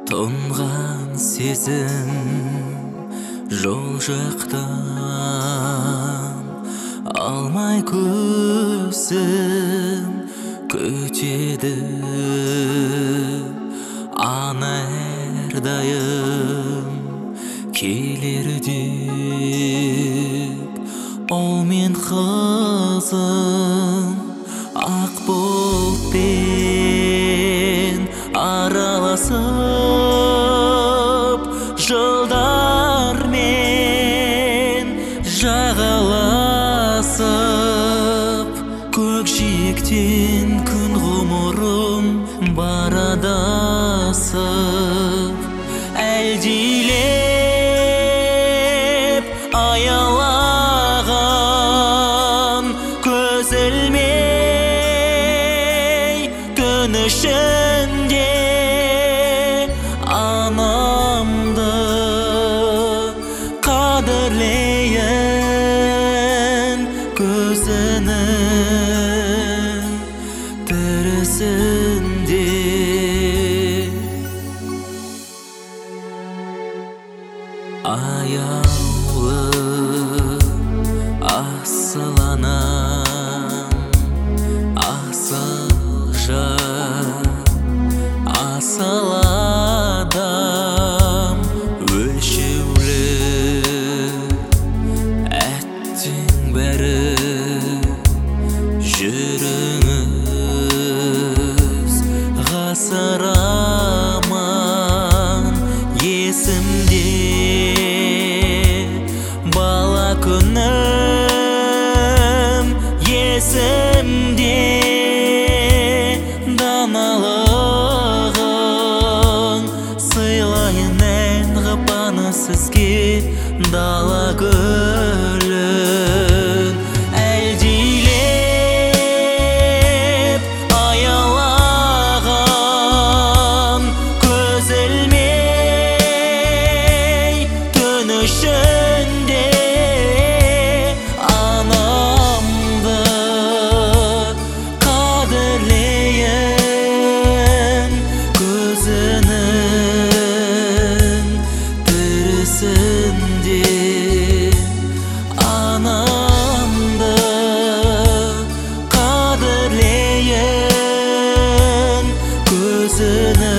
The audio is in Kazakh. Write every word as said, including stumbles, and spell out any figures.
Тоңған сезім жол жақтан алмай көзім көтеді. Ана әрдайым келер деп, ол мен қызым ақ бұлтпен араласып, жылдармен жағаласып, көкжиектен күн ғұмырым барадасып, әлдилеп аялаған көз ілмей түн ішінде анамды қадірлейін көзінің тірісінде. Аяулы асыл анам, асыл жан, асыл адам, өлшеулі әттең бәрі жүріңіз ғасыр аман есімде. Бала күнім есімде, даналығың сыйлайын ән ғапаны сізге дала гүлін. Әлдилеп аялаған көз ілмей түн ішінде анамды қадірлейін көзінің тірісінде. Анамды қадірлейін көзінің